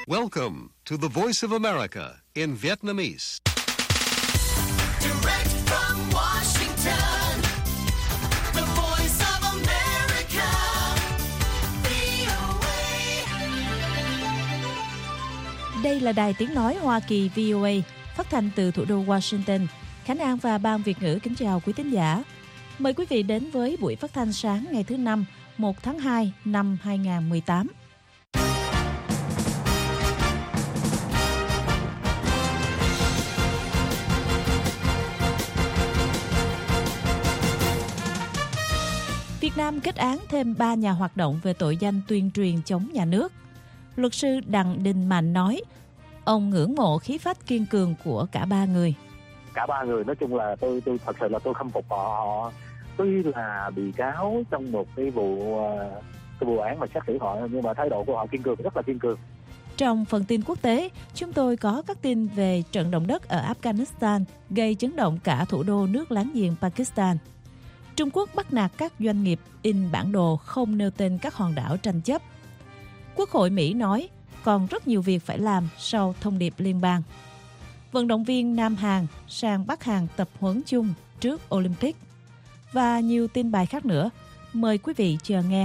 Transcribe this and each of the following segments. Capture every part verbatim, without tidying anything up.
Welcome to the Voice of America in Vietnamese. Direct from Washington, the Voice of America, vê o a. Đây là đài tiếng nói Hoa Kỳ vê o a, phát thanh từ thủ đô Washington. Khánh An và Ban Việt ngữ kính chào quý thính giả. Mời quý vị đến với buổi phát thanh sáng ngày thứ Năm, một tháng hai năm hai nghìn không trăm mười tám. Việt Nam kết án thêm ba nhà hoạt động về tội danh tuyên truyền chống nhà nước. Luật sư Đặng Đình Mạnh nói, ông ngưỡng mộ khí phách kiên cường của cả ba người. Cả ba người nói chung là tôi tôi thật sự là tôi khâm phục họ. Họ tuy là bị cáo trong một cái vụ cái vụ án mà xét xử họ, nhưng mà thái độ của họ kiên cường, rất là kiên cường. Trong phần tin quốc tế, chúng tôi có các tin về trận động đất ở Afghanistan gây chấn động cả thủ đô nước láng giềng Pakistan. Trung Quốc bắt nạt các doanh nghiệp in bản đồ không nêu tên các hòn đảo tranh chấp. Quốc hội Mỹ nói còn rất nhiều việc phải làm sau thông điệp liên bang. Vận động viên Nam Hàn sang Bắc Hàn tập huấn chung trước Olympic. Và nhiều tin bài khác nữa. Mời quý vị chờ nghe.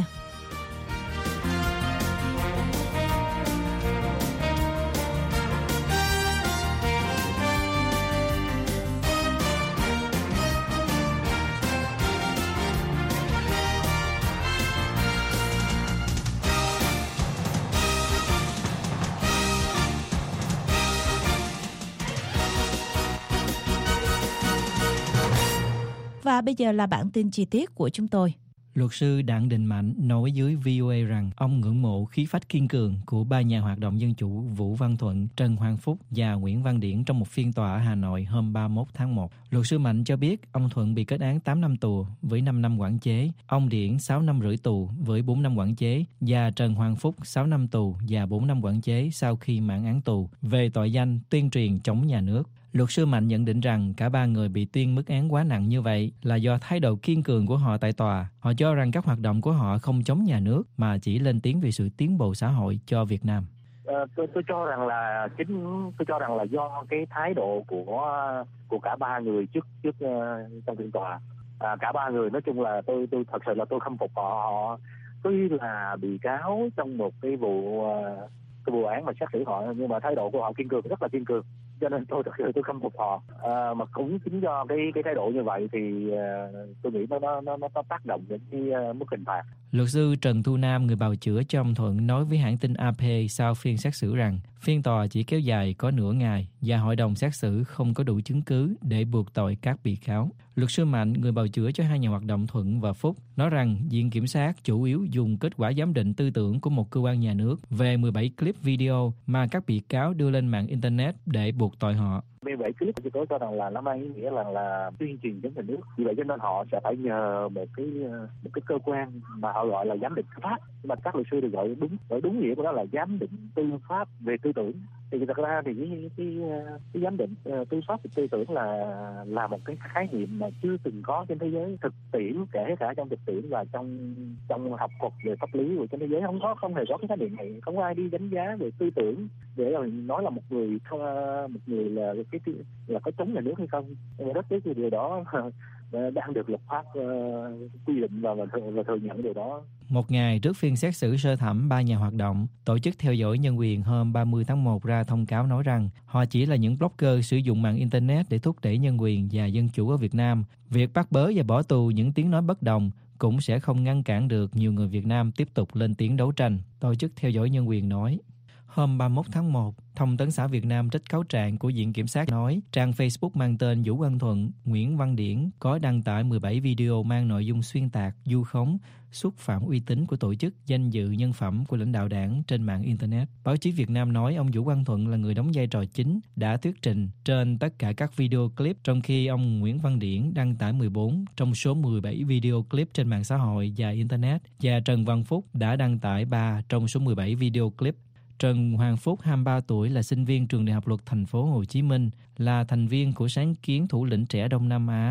Và bây giờ là bản tin chi tiết của chúng tôi. Luật sư Đặng Đình Mạnh nói với vê o a rằng ông ngưỡng mộ khí phách kiên cường của ba nhà hoạt động dân chủ Vũ Văn Thuận, Trần Hoàng Phúc và Nguyễn Văn Điển trong một phiên tòa ở Hà Nội hôm ba mươi mốt tháng một. Luật sư Mạnh cho biết ông Thuận bị kết án tám năm tù với năm năm quản chế, ông Điển sáu năm rưỡi tù với bốn năm quản chế và Trần Hoàng Phúc sáu năm tù và bốn năm quản chế sau khi mãn án tù về tội danh tuyên truyền chống nhà nước. Luật sư Mạnh nhận định rằng cả ba người bị tuyên mức án quá nặng như vậy là do thái độ kiên cường của họ tại tòa. Họ cho rằng các hoạt động của họ không chống nhà nước mà chỉ lên tiếng vì sự tiến bộ xã hội cho Việt Nam. À, tôi tôi cho rằng là chính tôi cho rằng là do cái thái độ của của cả ba người trước trước uh, trong phiên tòa. À, cả ba người nói chung là tôi tôi thật sự là tôi khâm phục họ. Họ tuy là bị cáo trong một cái vụ uh, cái vụ án mà xét xử họ, nhưng mà thái độ của họ kiên cường, rất là kiên cường. Cho nên tôi thật sự tôi khâm phục họ. À, mà cũng chính do cái cái thái độ như vậy thì uh, tôi nghĩ nó nó nó nó tác động đến cái uh, mức hình phạt. Luật sư Trần Thu Nam, người bào chữa cho ông Thuận, nói với hãng tin a pê sau phiên xét xử rằng phiên tòa chỉ kéo dài có nửa ngày và hội đồng xét xử không có đủ chứng cứ để buộc tội các bị cáo. Luật sư Mạnh, người bào chữa cho hai nhà hoạt động Thuận và Phúc, nói rằng Viện Kiểm sát chủ yếu dùng kết quả giám định tư tưởng của một cơ quan nhà nước về mười bảy clip video mà các bị cáo đưa lên mạng Internet để buộc tội họ. mười bảy clip thì tôi cho rằng là nó mang ý nghĩa là là tuyên truyền chống nhà nước. Vì vậy cho nên họ sẽ phải nhờ một cái một cái cơ quan mà họ gọi là giám định tư pháp. Nhưng mà các luật sư được gọi đúng gọi đúng nghĩa của nó là giám định tư pháp về tư tưởng. Thì thật ra thì cái cái, cái giám định uh, tư pháp về tư tưởng là là một cái khái niệm mà chưa từng có trên thế giới. Thực tiễn, kể cả trong thực tiễn và trong trong học thuật về pháp lý của trên thế giới không có không hề có cái khái niệm này. Không ai đi đánh giá về tư tưởng để rồi nói là một người không một người là cái là có chống nhà nước hay không. Rất tiếc thì điều đó đang được luật pháp uh, quy định và, và, và thừa nhận điều đó. Một ngày trước phiên xét xử sơ thẩm ba nhà hoạt động, Tổ chức Theo dõi Nhân quyền hôm ba mươi tháng một ra thông cáo nói rằng họ chỉ là những blogger sử dụng mạng Internet để thúc đẩy nhân quyền và dân chủ ở Việt Nam. Việc bắt bớ và bỏ tù những tiếng nói bất đồng cũng sẽ không ngăn cản được nhiều người Việt Nam tiếp tục lên tiếng đấu tranh, Tổ chức Theo dõi Nhân quyền nói. Hôm ba mươi mốt tháng một, Thông tấn xã Việt Nam trích cáo trạng của Viện Kiểm sát nói trang Facebook mang tên Vũ Văn Thuận, Nguyễn Văn Điển có đăng tải mười bảy video mang nội dung xuyên tạc, vu khống, xúc phạm uy tín của tổ chức, danh dự, nhân phẩm của lãnh đạo đảng trên mạng Internet. Báo chí Việt Nam nói ông Vũ Văn Thuận là người đóng vai trò chính, đã thuyết trình trên tất cả các video clip, trong khi ông Nguyễn Văn Điển đăng tải mười bốn trong số mười bảy video clip trên mạng xã hội và Internet, và Trần Văn Phúc đã đăng tải ba trong số mười bảy video clip. Trần Hoàng Phúc, hai mươi ba tuổi, là sinh viên trường Đại học Luật Thành phố Hồ Chí Minh, là thành viên của sáng kiến thủ lĩnh trẻ Đông Nam Á,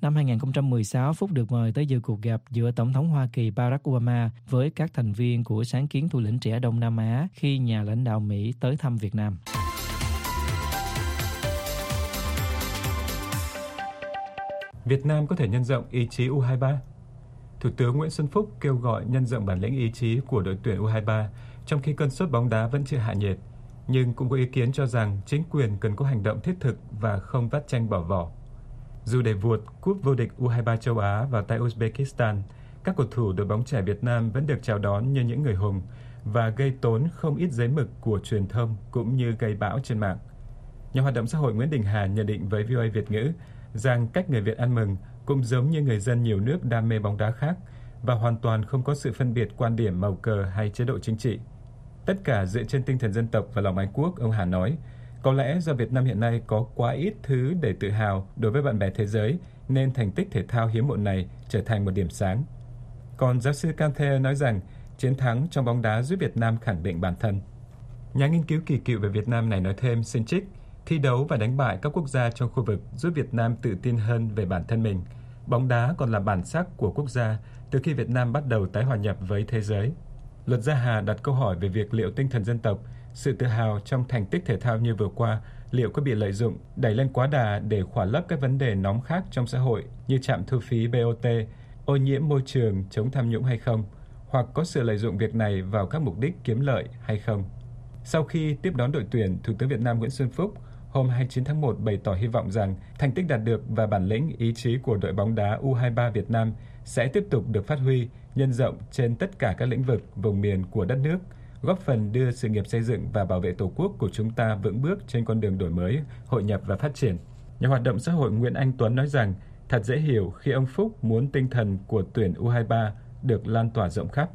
Năm hai không một sáu, Phúc được mời tới dự cuộc gặp giữa Tổng thống Hoa Kỳ Barack Obama với các thành viên của sáng kiến thủ lĩnh trẻ Đông Nam Á khi nhà lãnh đạo Mỹ tới thăm Việt Nam. Việt Nam có thể nhân rộng ý chí u hai ba. Thủ tướng Nguyễn Xuân Phúc kêu gọi nhân rộng bản lĩnh ý chí của đội tuyển u hai ba trong khi cơn sốt bóng đá vẫn chưa hạ nhiệt, nhưng cũng có ý kiến cho rằng chính quyền cần có hành động thiết thực và không vắt chanh bỏ vỏ. Dù để vuột cúp vô địch u hai ba châu Á vào tay Uzbekistan, các cầu thủ đội bóng trẻ Việt Nam vẫn được chào đón như những người hùng và gây tốn không ít giấy mực của truyền thông cũng như gây bão trên mạng. Nhà hoạt động xã hội Nguyễn Đình Hà nhận định với vê o a Việt ngữ rằng cách người Việt ăn mừng cũng giống như người dân nhiều nước đam mê bóng đá khác và hoàn toàn không có sự phân biệt quan điểm màu cờ hay chế độ chính trị. Tất cả dựa trên tinh thần dân tộc và lòng ái quốc, ông Hà nói. Có lẽ do Việt Nam hiện nay có quá ít thứ để tự hào đối với bạn bè thế giới nên thành tích thể thao hiếm muộn này trở thành một điểm sáng. Còn giáo sư Kanthe nói rằng chiến thắng trong bóng đá giúp Việt Nam khẳng định bản thân. Nhà nghiên cứu kỳ cựu về Việt Nam này nói thêm, xin trích, thi đấu và đánh bại các quốc gia trong khu vực giúp Việt Nam tự tin hơn về bản thân mình. Bóng đá còn là bản sắc của quốc gia từ khi Việt Nam bắt đầu tái hòa nhập với thế giới. Luật gia Hà đặt câu hỏi về việc liệu tinh thần dân tộc, sự tự hào trong thành tích thể thao như vừa qua liệu có bị lợi dụng, đẩy lên quá đà để khỏa lấp các vấn đề nóng khác trong xã hội như trạm thu phí bê o tê, ô nhiễm môi trường, chống tham nhũng hay không, hoặc có sự lợi dụng việc này vào các mục đích kiếm lợi hay không. Sau khi tiếp đón đội tuyển, Thủ tướng Việt Nam Nguyễn Xuân Phúc hôm hai mươi chín tháng một bày tỏ hy vọng rằng thành tích đạt được và bản lĩnh ý chí của đội bóng đá u hai ba Việt Nam sẽ tiếp tục được phát huy, nhân rộng trên tất cả các lĩnh vực, vùng miền của đất nước, góp phần đưa sự nghiệp xây dựng và bảo vệ Tổ quốc của chúng ta vững bước trên con đường đổi mới, hội nhập và phát triển. Nhà hoạt động xã hội Nguyễn Anh Tuấn nói rằng thật dễ hiểu khi ông Phúc muốn tinh thần của tuyển u hai ba được lan tỏa rộng khắp.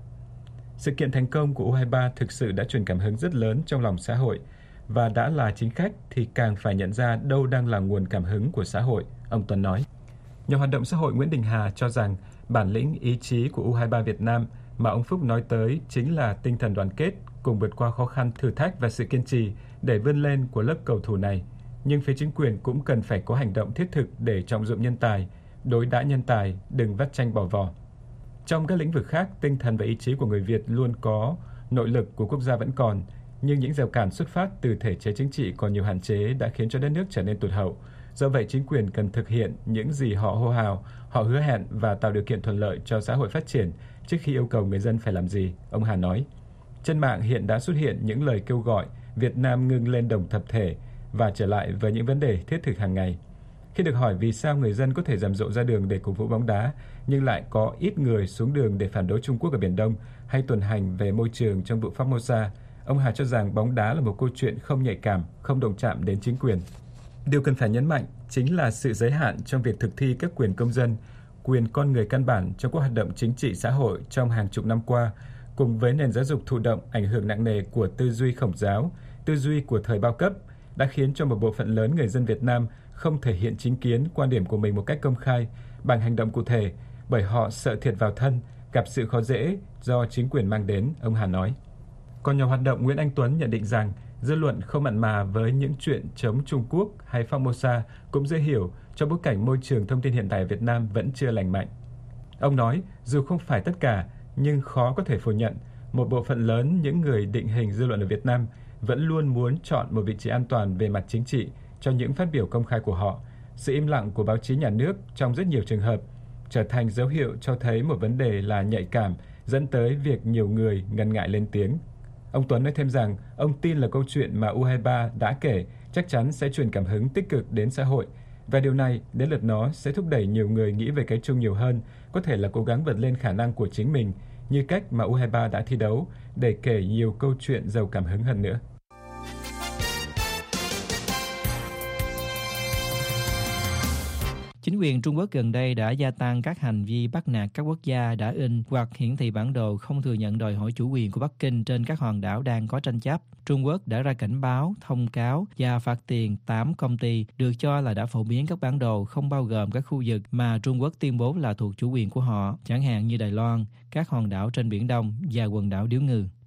Sự kiện thành công của u hai ba thực sự đã truyền cảm hứng rất lớn trong lòng xã hội, và đã là chính khách thì càng phải nhận ra đâu đang là nguồn cảm hứng của xã hội, ông Tuấn nói. Nhà hoạt động xã hội Nguyễn Đình Hà cho rằng bản lĩnh ý chí của u hai ba Việt Nam mà ông Phúc nói tới chính là tinh thần đoàn kết cùng vượt qua khó khăn, thử thách và sự kiên trì để vươn lên của lớp cầu thủ này. Nhưng phía chính quyền cũng cần phải có hành động thiết thực để trọng dụng nhân tài, đối đãi nhân tài, đừng vắt chanh bỏ vỏ. Trong các lĩnh vực khác, tinh thần và ý chí của người Việt luôn có, nội lực của quốc gia vẫn còn, nhưng những rào cản xuất phát từ thể chế chính trị còn nhiều hạn chế đã khiến cho đất nước trở nên tụt hậu. Do vậy, chính quyền cần thực hiện những gì họ hô hào, họ hứa hẹn và tạo điều kiện thuận lợi cho xã hội phát triển trước khi yêu cầu người dân phải làm gì, ông Hà nói. Trên mạng hiện đã xuất hiện những lời kêu gọi Việt Nam ngưng lên đồng thập thể và trở lại với những vấn đề thiết thực hàng ngày. Khi được hỏi vì sao người dân có thể rầm rộ ra đường để cổ vũ bóng đá, nhưng lại có ít người xuống đường để phản đối Trung Quốc ở Biển Đông hay tuần hành về môi trường trong vụ Formosa, ông Hà cho rằng bóng đá là một câu chuyện không nhạy cảm, không động chạm đến chính quyền. Điều cần phải nhấn mạnh chính là sự giới hạn trong việc thực thi các quyền công dân, quyền con người căn bản trong các hoạt động chính trị xã hội trong hàng chục năm qua, cùng với nền giáo dục thụ động ảnh hưởng nặng nề của tư duy khổng giáo, tư duy của thời bao cấp, đã khiến cho một bộ phận lớn người dân Việt Nam không thể hiện chính kiến, quan điểm của mình một cách công khai, bằng hành động cụ thể, bởi họ sợ thiệt vào thân, gặp sự khó dễ do chính quyền mang đến, ông Hà nói. Còn nhà hoạt động Nguyễn Anh Tuấn nhận định rằng dư luận không mặn mà với những chuyện chống Trung Quốc hay Formosa cũng dễ hiểu trong bối cảnh môi trường thông tin hiện tại ở Việt Nam vẫn chưa lành mạnh. Ông nói, dù không phải tất cả, nhưng khó có thể phủ nhận, một bộ phận lớn những người định hình dư luận ở Việt Nam vẫn luôn muốn chọn một vị trí an toàn về mặt chính trị cho những phát biểu công khai của họ. Sự im lặng của báo chí nhà nước trong rất nhiều trường hợp trở thành dấu hiệu cho thấy một vấn đề là nhạy cảm, dẫn tới việc nhiều người ngần ngại lên tiếng. Ông Tuấn nói thêm rằng ông tin là câu chuyện mà u hai ba đã kể chắc chắn sẽ truyền cảm hứng tích cực đến xã hội, và điều này đến lượt nó sẽ thúc đẩy nhiều người nghĩ về cái chung nhiều hơn, có thể là cố gắng vượt lên khả năng của chính mình như cách mà u hai ba đã thi đấu để kể nhiều câu chuyện giàu cảm hứng hơn nữa. Chính quyền Trung Quốc gần đây đã gia tăng các hành vi bắt nạt các quốc gia đã in hoặc hiển thị bản đồ không thừa nhận đòi hỏi chủ quyền của Bắc Kinh trên các hòn đảo đang có tranh chấp. Trung Quốc đã ra cảnh báo, thông cáo và phạt tiền tám công ty được cho là đã phổ biến các bản đồ không bao gồm các khu vực mà Trung Quốc tuyên bố là thuộc chủ quyền của họ, chẳng hạn như Đài Loan, các hòn đảo trên Biển Đông và quần đảo Điếu Ngư.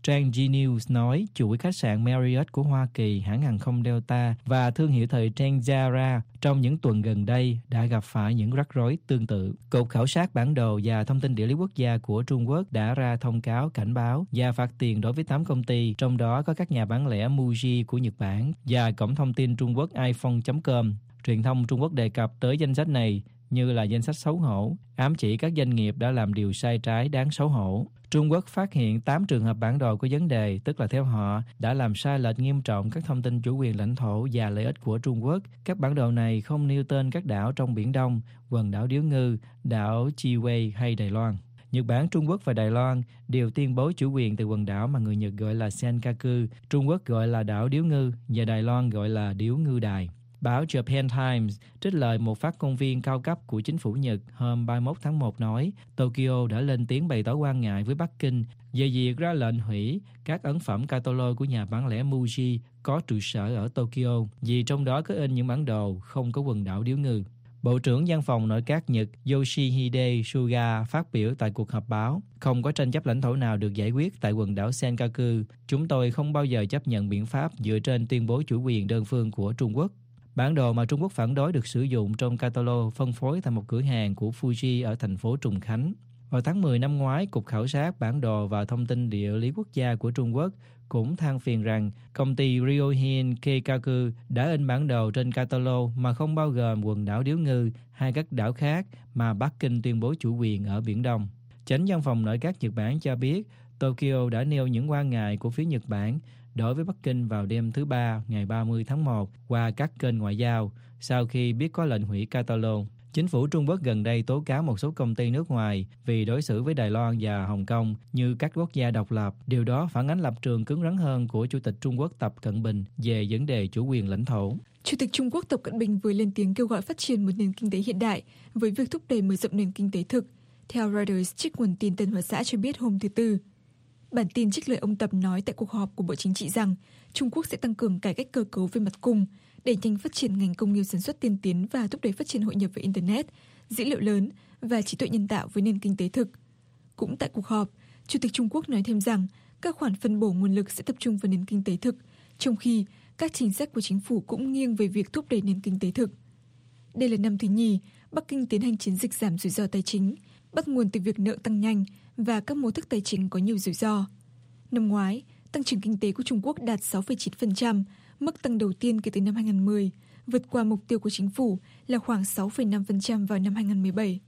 Trang G News nói chuỗi khách sạn Marriott của Hoa Kỳ, hãng hàng không Delta và thương hiệu thời trang Zara trong những tuần gần đây đã gặp phải những rắc rối tương tự. Cục Khảo sát Bản đồ và Thông tin Địa lý Quốc gia của Trung Quốc đã ra thông cáo cảnh báo và phạt tiền đối với tám công ty, trong đó có các nhà bán lẻ Muji của Nhật Bản và cổng thông tin Trung Quốc iPhone chấm com. Truyền thông Trung Quốc đề cập tới danh sách này như là danh sách xấu hổ, ám chỉ các doanh nghiệp đã làm điều sai trái đáng xấu hổ. Trung Quốc phát hiện tám trường hợp bản đồ có vấn đề, tức là theo họ đã làm sai lệch nghiêm trọng các thông tin chủ quyền lãnh thổ và lợi ích của Trung Quốc. Các bản đồ này không nêu tên các đảo trong Biển Đông, quần đảo Điếu Ngư, đảo Chihuahua hay Đài Loan. Nhật Bản, Trung Quốc và Đài Loan đều tuyên bố chủ quyền từ quần đảo mà người Nhật gọi là Senkaku, Trung Quốc gọi là đảo Điếu Ngư và Đài Loan gọi là Điếu Ngư Đài. Báo Japan Times trích lời một phát ngôn viên cao cấp của chính phủ Nhật hôm ba mươi mốt tháng một nói Tokyo đã lên tiếng bày tỏ quan ngại với Bắc Kinh về việc ra lệnh hủy các ấn phẩm catalog của nhà bán lẻ Muji có trụ sở ở Tokyo vì trong đó có in những bản đồ không có quần đảo Điếu Ngư. Bộ trưởng Văn phòng Nội các Nhật Yoshihide Suga phát biểu tại cuộc họp báo, không có tranh chấp lãnh thổ nào được giải quyết tại quần đảo Senkaku. Chúng tôi không bao giờ chấp nhận biện pháp dựa trên tuyên bố chủ quyền đơn phương của Trung Quốc. Bản đồ mà Trung Quốc phản đối được sử dụng trong catalog phân phối tại một cửa hàng của Fuji ở thành phố Trùng Khánh. Vào tháng mười năm ngoái, Cục Khảo sát Bản đồ và Thông tin Địa lý Quốc gia của Trung Quốc cũng than phiền rằng công ty Ryohin Keikaku đã in bản đồ trên catalog mà không bao gồm quần đảo Điếu Ngư hay các đảo khác mà Bắc Kinh tuyên bố chủ quyền ở Biển Đông. Chánh Văn phòng Nội các Nhật Bản cho biết Tokyo đã nêu những quan ngại của phía Nhật Bản đối với Bắc Kinh vào đêm thứ Ba ngày ba mươi tháng một qua các kênh ngoại giao sau khi biết có lệnh hủy catalog. Chính phủ Trung Quốc gần đây tố cáo một số công ty nước ngoài vì đối xử với Đài Loan và Hồng Kông như các quốc gia độc lập. Điều đó phản ánh lập trường cứng rắn hơn của Chủ tịch Trung Quốc Tập Cận Bình về vấn đề chủ quyền lãnh thổ. Chủ tịch Trung Quốc Tập Cận Bình vừa lên tiếng kêu gọi phát triển một nền kinh tế hiện đại với việc thúc đẩy mở rộng nền kinh tế thực. Theo Reuters trích nguồn tin Tân Hoa Xã cho biết hôm thứ Tư. Bản tin trích lời ông Tập nói tại cuộc họp của Bộ Chính trị rằng Trung Quốc sẽ tăng cường cải cách cơ cấu về mặt cung, đẩy nhanh phát triển ngành công nghiệp sản xuất tiên tiến và thúc đẩy phát triển hội nhập về Internet, dữ liệu lớn và trí tuệ nhân tạo với nền kinh tế thực. Cũng tại cuộc họp, Chủ tịch Trung Quốc nói thêm rằng các khoản phân bổ nguồn lực sẽ tập trung vào nền kinh tế thực, trong khi các chính sách của chính phủ cũng nghiêng về việc thúc đẩy nền kinh tế thực. Đây là năm thứ nhì Bắc Kinh tiến hành chiến dịch giảm rủi ro tài chính, bắt nguồn từ việc nợ tăng nhanh và các mô thức tài chính có nhiều rủi ro. Năm ngoái, tăng trưởng kinh tế của Trung Quốc đạt sáu phẩy chín phần trăm, mức tăng đầu tiên kể từ năm hai không một không, vượt qua mục tiêu của chính phủ là khoảng sáu phẩy năm phần trăm vào năm hai không một bảy.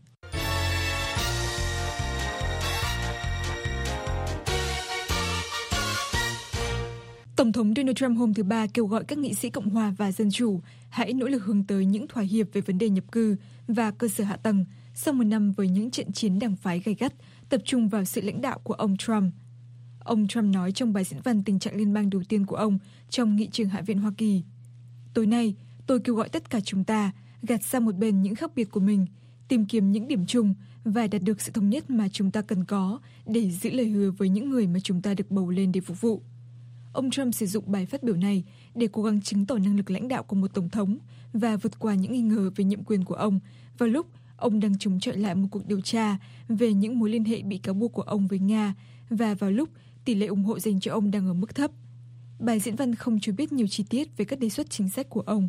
Tổng thống Donald Trump hôm thứ Ba kêu gọi các nghị sĩ Cộng hòa và Dân chủ hãy nỗ lực hướng tới những thỏa hiệp về vấn đề nhập cư và cơ sở hạ tầng sau một năm với những trận chiến đảng phái gay gắt tập trung vào sự lãnh đạo của ông Trump. Ông Trump nói trong bài diễn văn tình trạng liên bang đầu tiên của ông trong nghị trường Hạ viện Hoa Kỳ. Tối nay, tôi kêu gọi tất cả chúng ta gạt sang một bên những khác biệt của mình, tìm kiếm những điểm chung và đạt được sự thống nhất mà chúng ta cần có để giữ lời hứa với những người mà chúng ta được bầu lên để phục vụ. Ông Trump sử dụng bài phát biểu này để cố gắng chứng tỏ năng lực lãnh đạo của một tổng thống và vượt qua những nghi ngờ về nhiệm quyền của ông vào lúc ông đang chống chọi lại một cuộc điều tra về những mối liên hệ bị cáo buộc của ông với Nga và vào lúc tỷ lệ ủng hộ dành cho ông đang ở mức thấp. Bài diễn văn không cho biết nhiều chi tiết về các đề xuất chính sách của ông.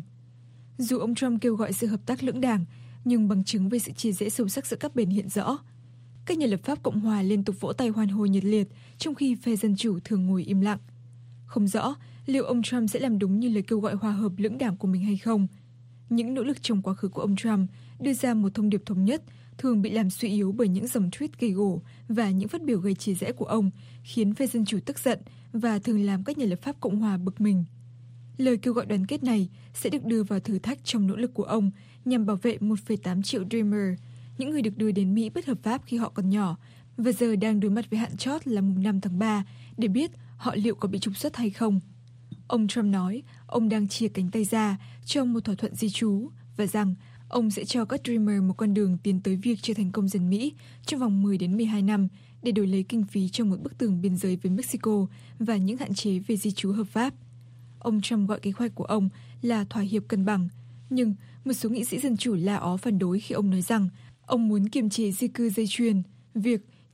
Dù ông Trump kêu gọi sự hợp tác lưỡng đảng, nhưng bằng chứng về sự chia rẽ sâu sắc giữa các bên hiện rõ. Các nhà lập pháp Cộng hòa liên tục vỗ tay hoan hô nhiệt liệt, trong khi phe Dân chủ thường ngồi im lặng. Không rõ liệu ông Trump sẽ làm đúng như lời kêu gọi hòa hợp lưỡng đảng của mình hay không. Những nỗ lực trong quá khứ của ông Trump đưa ra một thông điệp thống nhất thường bị làm suy yếu bởi những dòng tweet gây gổ và những phát biểu gây chia rẽ của ông, khiến phe Dân chủ tức giận và thường làm các nhà lập pháp Cộng hòa bực mình. Lời kêu gọi đoàn kết này sẽ được đưa vào thử thách trong nỗ lực của ông nhằm bảo vệ một phẩy tám triệu Dreamer, những người được đưa đến Mỹ bất hợp pháp khi họ còn nhỏ, và giờ đang đối mặt với hạn chót là mùng năm tháng ba để biết họ liệu có bị trục xuất hay không. Ông Trump nói ông đang chia cánh tay ra cho một thỏa thuận di trú và rằng ông sẽ cho các Dreamer một con đường tiến tới việc trở thành công dân Mỹ trong vòng mười đến mười hai năm để đổi lấy kinh phí cho một bức tường biên giới với Mexico và những hạn chế về di trú hợp pháp. Ông Trump gọi kế hoạch của ông là thỏa hiệp cân bằng, nhưng một số nghị sĩ Dân chủ la ó phản đối khi ông nói rằng ông muốn kiềm chế di cư dây chuyền, việc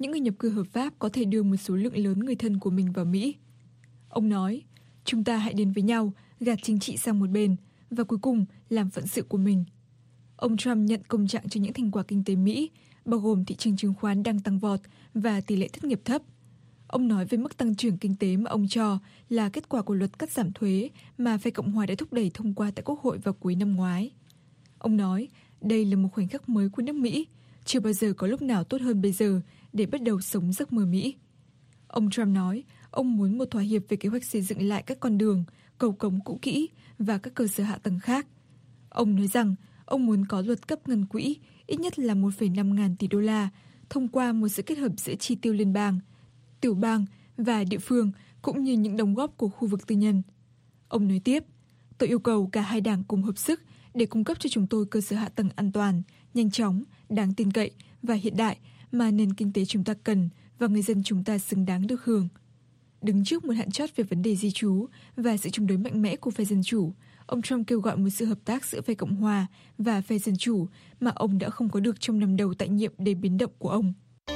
những người nhập cư hợp pháp có thể đưa một số lượng lớn người thân của mình vào Mỹ. Ông nói, chúng ta hãy đến với nhau, gạt chính trị sang một bên, và cuối cùng làm phận sự của mình. Ông Trump nhận công trạng cho những thành quả kinh tế Mỹ, bao gồm thị trường chứng khoán đang tăng vọt và tỷ lệ thất nghiệp thấp. Ông nói về mức tăng trưởng kinh tế mà ông cho là kết quả của luật cắt giảm thuế mà phe Cộng hòa đã thúc đẩy thông qua tại Quốc hội vào cuối năm ngoái. Ông nói, đây là một khoảnh khắc mới của nước Mỹ, chưa bao giờ có lúc nào tốt hơn bây giờ để bắt đầu sống giấc mơ Mỹ. Ông Trump nói, ông muốn một thỏa hiệp về kế hoạch xây dựng lại các con đường, cầu cống cũ kỹ và các cơ sở hạ tầng khác. Ông nói rằng, ông muốn có luật cấp ngân quỹ, ít nhất là một phẩy năm ngàn tỷ đô la, thông qua một sự kết hợp giữa chi tiêu liên bang, tiểu bang và địa phương, cũng như những đóng góp của khu vực tư nhân. Ông nói tiếp, tôi yêu cầu cả hai đảng cùng hợp sức để cung cấp cho chúng tôi cơ sở hạ tầng an toàn, nhanh chóng, đáng tin cậy và hiện đại mà nền kinh tế chúng ta cần và người dân chúng ta xứng đáng được hưởng. Đứng trước một hạn chót về vấn đề di trú và sự chống đối mạnh mẽ của phe Dân Chủ, ông Trump kêu gọi một sự hợp tác giữa phe Cộng hòa và phe Dân Chủ mà ông đã không có được trong năm đầu tại nhiệm đầy biến động của ông.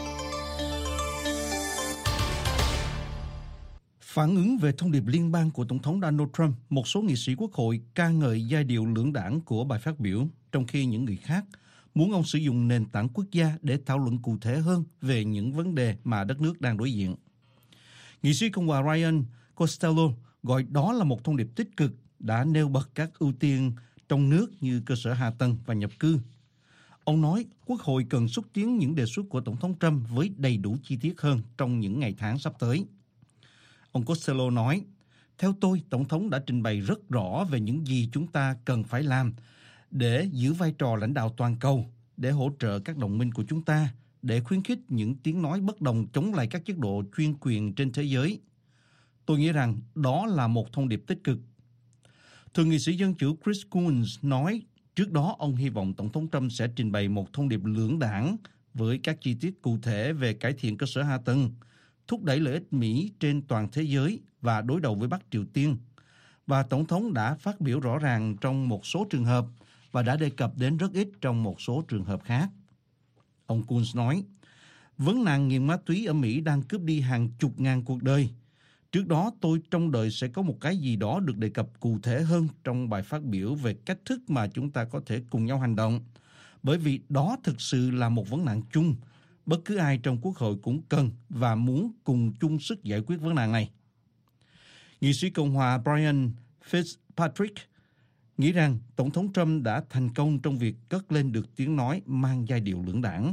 Phản ứng về thông điệp liên bang của Tổng thống Donald Trump, một số nghị sĩ quốc hội ca ngợi giai điệu lưỡng đảng của bài phát biểu, trong khi những người khác muốn ông sử dụng nền tảng quốc gia để thảo luận cụ thể hơn về những vấn đề mà đất nước đang đối diện. Nghị sĩ Cộng hòa Ryan Costello gọi đó là một thông điệp tích cực, đã nêu bật các ưu tiên trong nước như cơ sở hạ tầng và nhập cư. Ông nói Quốc hội cần xúc tiến những đề xuất của Tổng thống Trump với đầy đủ chi tiết hơn trong những ngày tháng sắp tới. Ông Costello nói, theo tôi, Tổng thống đã trình bày rất rõ về những gì chúng ta cần phải làm để giữ vai trò lãnh đạo toàn cầu, để hỗ trợ các đồng minh của chúng ta, để khuyến khích những tiếng nói bất đồng chống lại các chế độ chuyên quyền trên thế giới. Tôi nghĩ rằng đó là một thông điệp tích cực. Thượng nghị sĩ Dân Chủ Chris Coons nói trước đó ông hy vọng Tổng thống Trump sẽ trình bày một thông điệp lưỡng đảng với các chi tiết cụ thể về cải thiện cơ sở hạ tầng, thúc đẩy lợi ích Mỹ trên toàn thế giới và đối đầu với Bắc Triều Tiên. Và Tổng thống đã phát biểu rõ ràng trong một số trường hợp và đã đề cập đến rất ít trong một số trường hợp khác. Ông Coons nói, vấn nạn nghiện ma túy ở Mỹ đang cướp đi hàng chục ngàn cuộc đời. Trước đó tôi trông đợi sẽ có một cái gì đó được đề cập cụ thể hơn trong bài phát biểu về cách thức mà chúng ta có thể cùng nhau hành động. Bởi vì đó thực sự là một vấn nạn chung. Bất cứ ai trong Quốc hội cũng cần và muốn cùng chung sức giải quyết vấn nạn này. Nghị sĩ Cộng hòa Brian Fitzpatrick nghĩ rằng Tổng thống Trump đã thành công trong việc cất lên được tiếng nói mang giai điệu lưỡng đảng.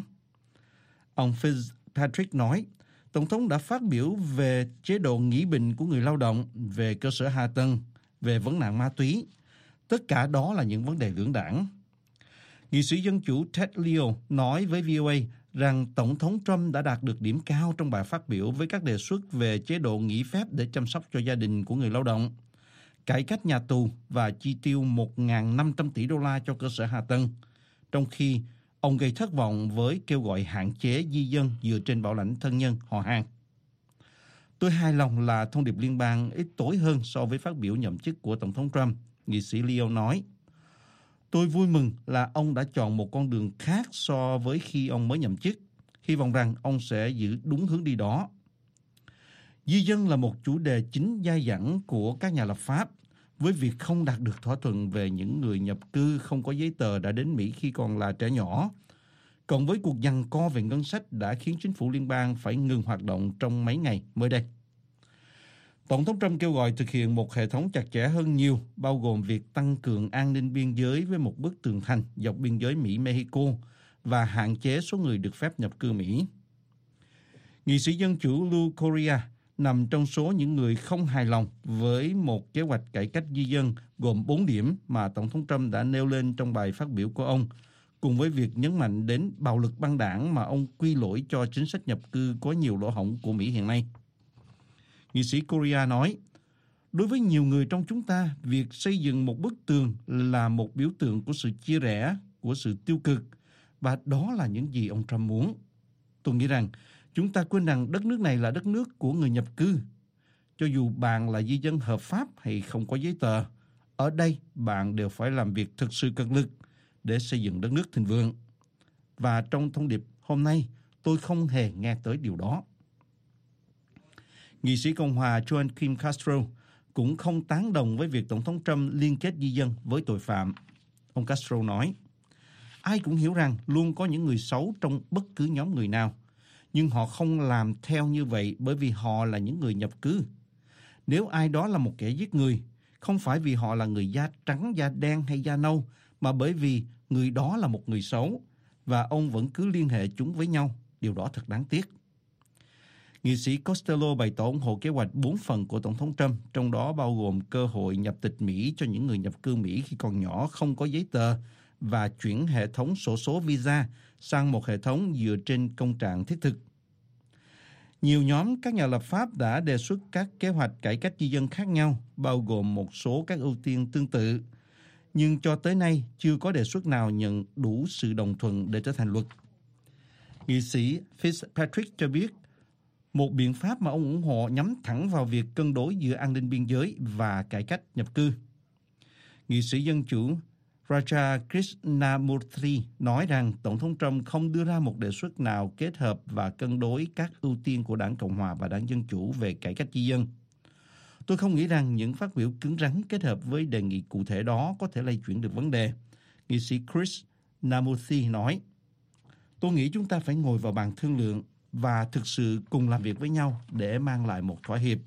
Ông Fitzpatrick nói, Tổng thống đã phát biểu về chế độ nghỉ bệnh của người lao động, về cơ sở hạ tầng, về vấn nạn ma túy. Tất cả đó là những vấn đề lưỡng đảng. Nghị sĩ Dân Chủ Ted Lieu nói với vê o a rằng Tổng thống Trump đã đạt được điểm cao trong bài phát biểu với các đề xuất về chế độ nghỉ phép để chăm sóc cho gia đình của người lao động, cải cách nhà tù và chi tiêu một nghìn năm trăm tỷ đô la cho cơ sở hạ tầng, trong khi ông gây thất vọng với kêu gọi hạn chế di dân dựa trên bảo lãnh thân nhân họ hàng. Tôi hài lòng là thông điệp liên bang ít tối hơn so với phát biểu nhậm chức của Tổng thống Trump, nghị sĩ Leo nói. Tôi vui mừng là ông đã chọn một con đường khác so với khi ông mới nhậm chức. Hy vọng rằng ông sẽ giữ đúng hướng đi đó. Di dân là một chủ đề chính dai dẳng của các nhà lập pháp, với việc không đạt được thỏa thuận về những người nhập cư không có giấy tờ đã đến Mỹ khi còn là trẻ nhỏ, cộng với cuộc giằng co về ngân sách đã khiến chính phủ liên bang phải ngừng hoạt động trong mấy ngày mới đây. Tổng thống Trump kêu gọi thực hiện một hệ thống chặt chẽ hơn nhiều, bao gồm việc tăng cường an ninh biên giới với một bức tường thành dọc biên giới Mỹ-Mexico và hạn chế số người được phép nhập cư Mỹ. Nghị sĩ Dân Chủ Lou Correa nằm trong số những người không hài lòng với một kế hoạch cải cách di dân gồm bốn điểm mà Tổng thống Trump đã nêu lên trong bài phát biểu của ông, cùng với việc nhấn mạnh đến bạo lực băng đảng mà ông quy lỗi cho chính sách nhập cư có nhiều lỗ hổng của Mỹ hiện nay. Nghị sĩ Correa nói, đối với nhiều người trong chúng ta, việc xây dựng một bức tường là một biểu tượng của sự chia rẽ, của sự tiêu cực, và đó là những gì ông Trump muốn. Tôi nghĩ rằng chúng ta quên rằng đất nước này là đất nước của người nhập cư. Cho dù bạn là di dân hợp pháp hay không có giấy tờ, ở đây bạn đều phải làm việc thực sự cật lực để xây dựng đất nước thịnh vượng. Và trong thông điệp hôm nay, Tôi không hề nghe tới điều đó. Nghị sĩ Cộng hòa Joaquin Castro cũng không tán đồng với việc Tổng thống Trump liên kết di dân với tội phạm. Ông Castro nói, ai cũng hiểu rằng luôn có những người xấu trong bất cứ nhóm người nào, nhưng họ không làm theo như vậy bởi vì họ là những người nhập cư. Nếu ai đó là một kẻ giết người, không phải vì họ là người da trắng, da đen hay da nâu, mà bởi vì người đó là một người xấu, và ông vẫn cứ liên hệ chúng với nhau. Điều đó thật đáng tiếc. Nghị sĩ Costello bày tỏ ủng hộ kế hoạch bốn phần của Tổng thống Trump, trong đó bao gồm cơ hội nhập tịch Mỹ cho những người nhập cư Mỹ khi còn nhỏ không có giấy tờ và chuyển hệ thống xổ số visa sang một hệ thống dựa trên công trạng thiết thực. Nhiều nhóm các nhà lập pháp đã đề xuất các kế hoạch cải cách di dân khác nhau, bao gồm một số các ưu tiên tương tự, nhưng cho tới nay chưa có đề xuất nào nhận đủ sự đồng thuận để trở thành luật. Nghị sĩ Fitzpatrick cho biết, một biện pháp mà ông ủng hộ nhắm thẳng vào việc cân đối giữa an ninh biên giới và cải cách nhập cư. Nghị sĩ Dân Chủ Raja Krishnamurthy nói rằng Tổng thống Trump không đưa ra một đề xuất nào kết hợp và cân đối các ưu tiên của Đảng Cộng hòa và Đảng Dân Chủ về cải cách di dân. Tôi không nghĩ rằng những phát biểu cứng rắn kết hợp với đề nghị cụ thể đó có thể lay chuyển được vấn đề. Nghị sĩ Krishnamurthy nói, tôi nghĩ chúng ta phải ngồi vào bàn thương lượng và thực sự cùng làm việc với nhau để mang lại một thỏa hiệp.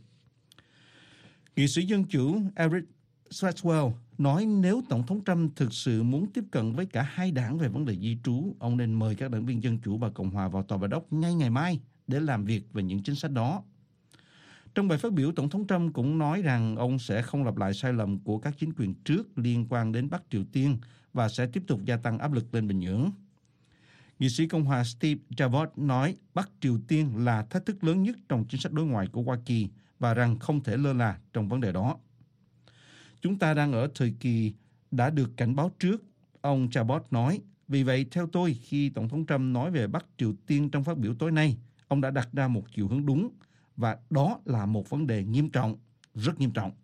Nghị sĩ Dân Chủ Eric Swalwell nói nếu Tổng thống Trump thực sự muốn tiếp cận với cả hai đảng về vấn đề di trú, ông nên mời các đảng viên Dân Chủ và Cộng hòa vào Tòa Bạch Ốc ngay ngày mai để làm việc về những chính sách đó. Trong bài phát biểu, Tổng thống Trump cũng nói rằng ông sẽ không lặp lại sai lầm của các chính quyền trước liên quan đến Bắc Triều Tiên và sẽ tiếp tục gia tăng áp lực lên Bình Nhưỡng. Nghị sĩ Cộng hòa Steve Chabot nói Bắc Triều Tiên là thách thức lớn nhất trong chính sách đối ngoại của Hoa Kỳ và rằng không thể lơ là trong vấn đề đó. Chúng ta đang ở thời kỳ đã được cảnh báo trước, ông Chabot nói. Vì vậy, theo tôi, khi Tổng thống Trump nói về Bắc Triều Tiên trong phát biểu tối nay, ông đã đặt ra một chiều hướng đúng, và đó là một vấn đề nghiêm trọng, rất nghiêm trọng.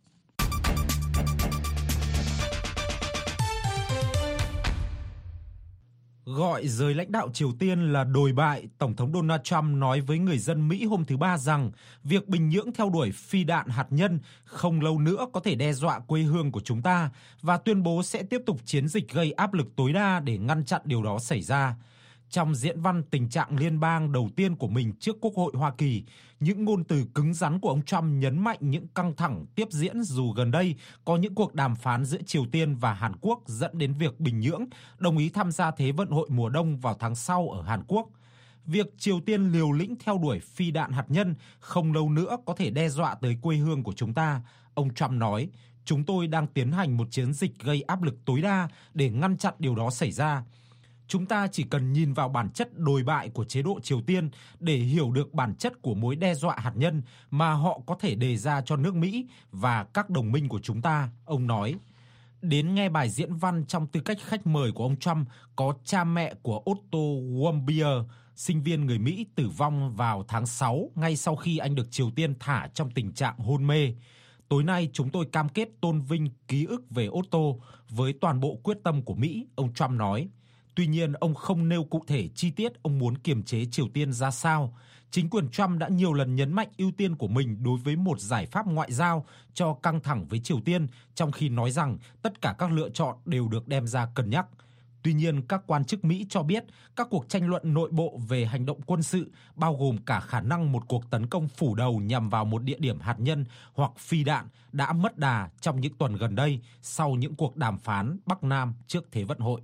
Gọi giới lãnh đạo Triều Tiên là đồi bại, Tổng thống Donald Trump nói với người dân Mỹ hôm thứ Ba rằng việc Bình Nhưỡng theo đuổi phi đạn hạt nhân không lâu nữa có thể đe dọa quê hương của chúng ta và tuyên bố sẽ tiếp tục chiến dịch gây áp lực tối đa để ngăn chặn điều đó xảy ra. Trong diễn văn tình trạng liên bang đầu tiên của mình trước Quốc hội Hoa Kỳ, những ngôn từ cứng rắn của ông Trump nhấn mạnh những căng thẳng tiếp diễn dù gần đây có những cuộc đàm phán giữa Triều Tiên và Hàn Quốc dẫn đến việc Bình Nhưỡng đồng ý tham gia Thế vận hội mùa đông vào tháng sau ở Hàn Quốc. Việc Triều Tiên liều lĩnh theo đuổi phi đạn hạt nhân không lâu nữa có thể đe dọa tới quê hương của chúng ta, ông Trump nói. Chúng tôi đang tiến hành một chiến dịch gây áp lực tối đa để ngăn chặn điều đó xảy ra. Chúng ta chỉ cần nhìn vào bản chất đồi bại của chế độ Triều Tiên để hiểu được bản chất của mối đe dọa hạt nhân mà họ có thể đề ra cho nước Mỹ và các đồng minh của chúng ta, ông nói. Đến nghe bài diễn văn trong tư cách khách mời của ông Trump có cha mẹ của Otto Warmbier, sinh viên người Mỹ tử vong vào tháng sáu ngay sau khi anh được Triều Tiên thả trong tình trạng hôn mê. Tối nay chúng tôi cam kết tôn vinh ký ức về Otto với toàn bộ quyết tâm của Mỹ, ông Trump nói. Tuy nhiên, ông không nêu cụ thể chi tiết ông muốn kiềm chế Triều Tiên ra sao. Chính quyền Trump đã nhiều lần nhấn mạnh ưu tiên của mình đối với một giải pháp ngoại giao cho căng thẳng với Triều Tiên, trong khi nói rằng tất cả các lựa chọn đều được đem ra cân nhắc. Tuy nhiên, các quan chức Mỹ cho biết các cuộc tranh luận nội bộ về hành động quân sự, bao gồm cả khả năng một cuộc tấn công phủ đầu nhằm vào một địa điểm hạt nhân hoặc phi đạn, đã mất đà trong những tuần gần đây sau những cuộc đàm phán Bắc Nam trước Thế vận hội.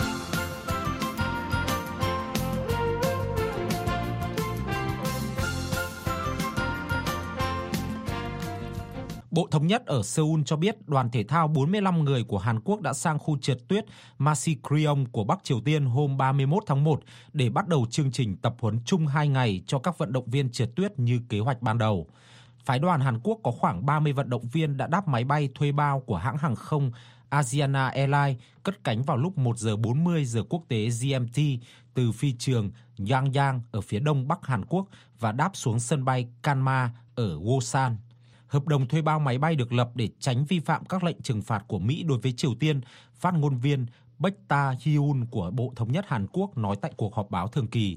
Bộ Thống nhất ở Seoul cho biết đoàn thể thao bốn mươi lăm người của Hàn Quốc đã sang khu trượt tuyết Masikryong của Bắc Triều Tiên hôm ba mươi mốt tháng một để bắt đầu chương trình tập huấn chung hai ngày cho các vận động viên trượt tuyết như kế hoạch ban đầu. Phái đoàn Hàn Quốc có khoảng ba mươi vận động viên đã đáp máy bay thuê bao của hãng hàng không Asiana Airlines cất cánh vào lúc một giờ bốn mươi giờ quốc tế G M T từ phi trường Yangyang ở phía đông bắc Hàn Quốc và đáp xuống sân bay Kanma ở Wosan. Hợp đồng thuê bao máy bay được lập để tránh vi phạm các lệnh trừng phạt của Mỹ đối với Triều Tiên, phát ngôn viên Baek Ta Hyun của Bộ Thống nhất Hàn Quốc nói tại cuộc họp báo thường kỳ.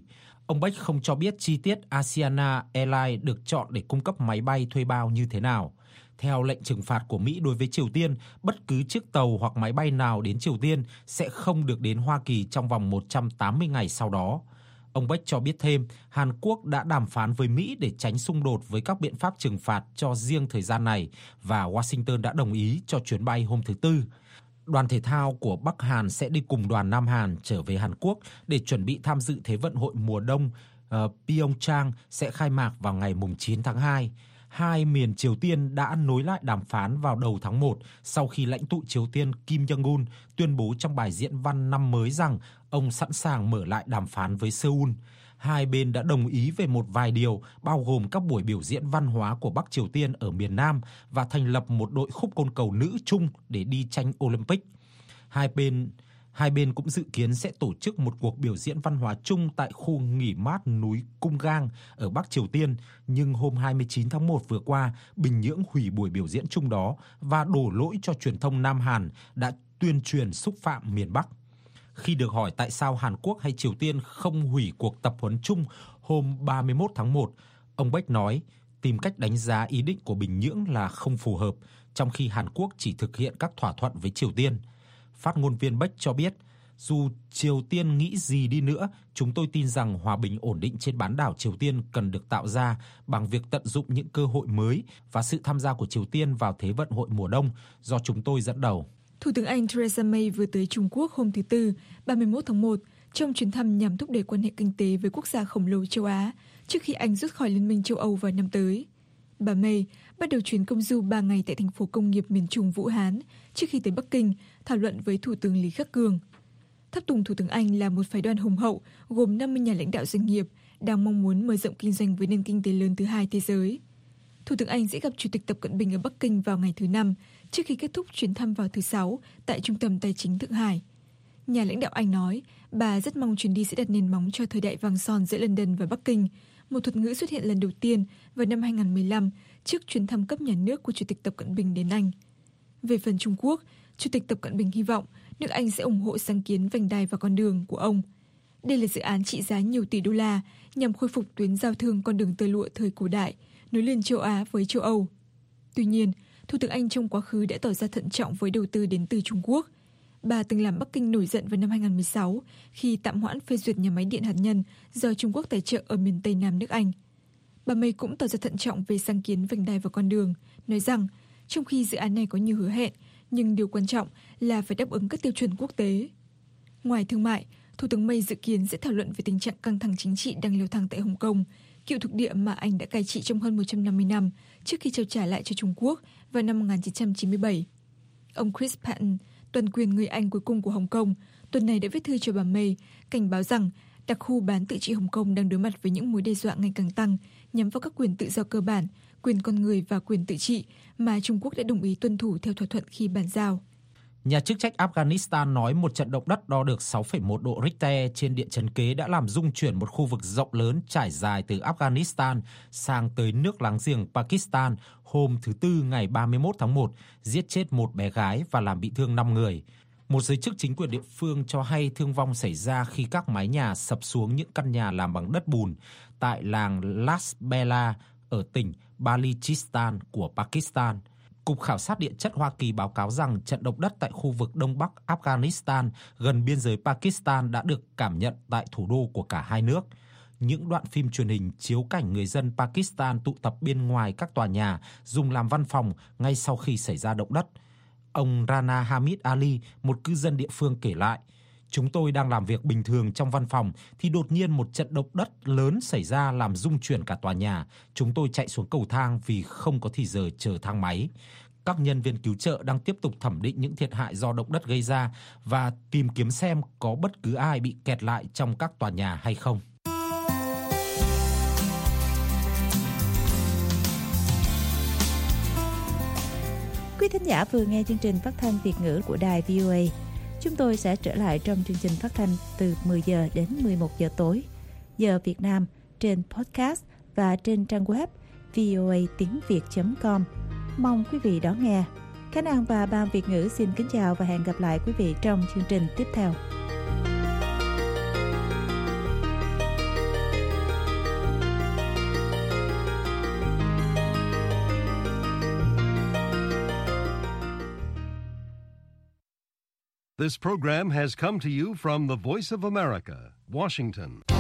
Ông Bách không cho biết chi tiết Asiana Airlines được chọn để cung cấp máy bay thuê bao như thế nào. Theo lệnh trừng phạt của Mỹ đối với Triều Tiên, bất cứ chiếc tàu hoặc máy bay nào đến Triều Tiên sẽ không được đến Hoa Kỳ trong vòng một trăm tám mươi ngày sau đó. Ông Bách cho biết thêm, Hàn Quốc đã đàm phán với Mỹ để tránh xung đột với các biện pháp trừng phạt cho riêng thời gian này và Washington đã đồng ý cho chuyến bay hôm thứ Tư. Đoàn thể thao của Bắc Hàn sẽ đi cùng đoàn Nam Hàn trở về Hàn Quốc để chuẩn bị tham dự Thế vận hội mùa đông uh, Pyeongchang sẽ khai mạc vào ngày chín tháng hai. Hai miền Triều Tiên đã nối lại đàm phán vào đầu tháng một sau khi lãnh tụ Triều Tiên Kim Jong-un tuyên bố trong bài diễn văn năm mới rằng ông sẵn sàng mở lại đàm phán với Seoul. Hai bên đã đồng ý về một vài điều, bao gồm các buổi biểu diễn văn hóa của Bắc Triều Tiên ở miền Nam và thành lập một đội khúc côn cầu nữ chung để đi tranh Olympic. Hai bên Hai bên cũng dự kiến sẽ tổ chức một cuộc biểu diễn văn hóa chung tại khu nghỉ mát núi Cung Gang ở Bắc Triều Tiên, nhưng hôm hai mươi chín tháng một vừa qua, Bình Nhưỡng hủy buổi biểu diễn chung đó và đổ lỗi cho truyền thông Nam Hàn đã tuyên truyền xúc phạm miền Bắc. Khi được hỏi tại sao Hàn Quốc hay Triều Tiên không hủy cuộc tập huấn chung hôm ba mươi mốt tháng một, ông Bách nói tìm cách đánh giá ý định của Bình Nhưỡng là không phù hợp, trong khi Hàn Quốc chỉ thực hiện các thỏa thuận với Triều Tiên. Phát ngôn viên Bách cho biết, dù Triều Tiên nghĩ gì đi nữa, chúng tôi tin rằng hòa bình ổn định trên bán đảo Triều Tiên cần được tạo ra bằng việc tận dụng những cơ hội mới và sự tham gia của Triều Tiên vào Thế vận hội mùa đông do chúng tôi dẫn đầu. Thủ tướng Anh Theresa May vừa tới Trung Quốc hôm thứ Tư, ba mươi mốt tháng một, trong chuyến thăm nhằm thúc đẩy quan hệ kinh tế với quốc gia khổng lồ châu Á, trước khi Anh rút khỏi Liên minh châu Âu vào năm tới. Bà May bắt đầu chuyến công du ba ngày tại thành phố công nghiệp miền Trung Vũ Hán, trước khi tới Bắc Kinh thảo luận với Thủ tướng Lý Khắc Cường. Tháp tùng Thủ tướng Anh là một phái đoàn hùng hậu gồm năm mươi nhà lãnh đạo doanh nghiệp đang mong muốn mở rộng kinh doanh với nền kinh tế lớn thứ hai thế giới. Thủ tướng Anh sẽ gặp Chủ tịch Tập Cận Bình ở Bắc Kinh vào ngày thứ Năm, trước khi kết thúc chuyến thăm vào thứ Sáu tại Trung tâm Tài chính Thượng Hải. Nhà lãnh đạo Anh nói, bà rất mong chuyến đi sẽ đặt nền móng cho thời đại vàng son giữa London và Bắc Kinh, một thuật ngữ xuất hiện lần đầu tiên vào năm hai nghìn mười lăm trước chuyến thăm cấp nhà nước của Chủ tịch Tập Cận Bình đến Anh. Về phần Trung Quốc, Chủ tịch Tập Cận Bình hy vọng nước Anh sẽ ủng hộ sáng kiến vành đai và con đường của ông. Đây là dự án trị giá nhiều tỷ đô la nhằm khôi phục tuyến giao thương con đường tơ lụa thời cổ đại, nối liền châu Á với châu Âu. Tuy nhiên, Thủ tướng Anh trong quá khứ đã tỏ ra thận trọng với đầu tư đến từ Trung Quốc. Bà từng làm Bắc Kinh nổi giận vào năm hai nghìn mười sáu khi tạm hoãn phê duyệt nhà máy điện hạt nhân do Trung Quốc tài trợ ở miền Tây Nam nước Anh. Bà May cũng tỏ ra thận trọng về sáng kiến vành đai và con đường, nói rằng trong khi dự án này có nhiều hứa hẹn, nhưng điều quan trọng là phải đáp ứng các tiêu chuẩn quốc tế. Ngoài thương mại, Thủ tướng May dự kiến sẽ thảo luận về tình trạng căng thẳng chính trị đang leo thang tại Hồng Kông, cựu thuộc địa mà Anh đã cai trị trong hơn một trăm năm mươi năm trước khi trao trả lại cho Trung Quốc vào năm một nghìn chín trăm chín mươi bảy. Ông Chris Patten, toàn quyền người Anh cuối cùng của Hồng Kông, tuần này đã viết thư cho bà May, cảnh báo rằng đặc khu bán tự trị Hồng Kông đang đối mặt với những mối đe dọa ngày càng tăng nhắm vào các quyền tự do cơ bản, quyền con người và quyền tự trị mà Trung Quốc đã đồng ý tuân thủ theo thỏa thuận khi bàn giao. Nhà chức trách Afghanistan nói một trận động đất đo được sáu phẩy một độ Richter trên điện chấn kế đã làm rung chuyển một khu vực rộng lớn trải dài từ Afghanistan sang tới nước láng giềng Pakistan hôm thứ Tư ngày ba mươi mốt tháng một, giết chết một bé gái và làm bị thương năm người. Một giới chức chính quyền địa phương cho hay thương vong xảy ra khi các mái nhà sập xuống những căn nhà làm bằng đất bùn tại làng Las Bela ở tỉnh Balochistan của Pakistan. Cục Khảo sát Địa chất Hoa Kỳ báo cáo rằng trận động đất tại khu vực Đông Bắc Afghanistan gần biên giới Pakistan đã được cảm nhận tại thủ đô của cả hai nước. Những đoạn phim truyền hình chiếu cảnh người dân Pakistan tụ tập bên ngoài các tòa nhà dùng làm văn phòng ngay sau khi xảy ra động đất. Ông Rana Hamid Ali, một cư dân địa phương kể lại, chúng tôi đang làm việc bình thường trong văn phòng thì đột nhiên một trận động đất lớn xảy ra làm rung chuyển cả tòa nhà. Chúng tôi chạy xuống cầu thang vì không có thì giờ chờ thang máy. Các nhân viên cứu trợ đang tiếp tục thẩm định những thiệt hại do động đất gây ra và tìm kiếm xem có bất cứ ai bị kẹt lại trong các tòa nhà hay không. Quý thính giả vừa nghe chương trình phát thanh Việt ngữ của đài vê o a. Chúng tôi sẽ trở lại trong chương trình phát thanh từ mười giờ đến mười một giờ tối, giờ Việt Nam, trên podcast và trên trang web vê o a tiếng việt chấm com. Mong quý vị đón nghe. Khánh An và Ban Việt ngữ xin kính chào và hẹn gặp lại quý vị trong chương trình tiếp theo. This program has come to you from the Voice of America, Washington.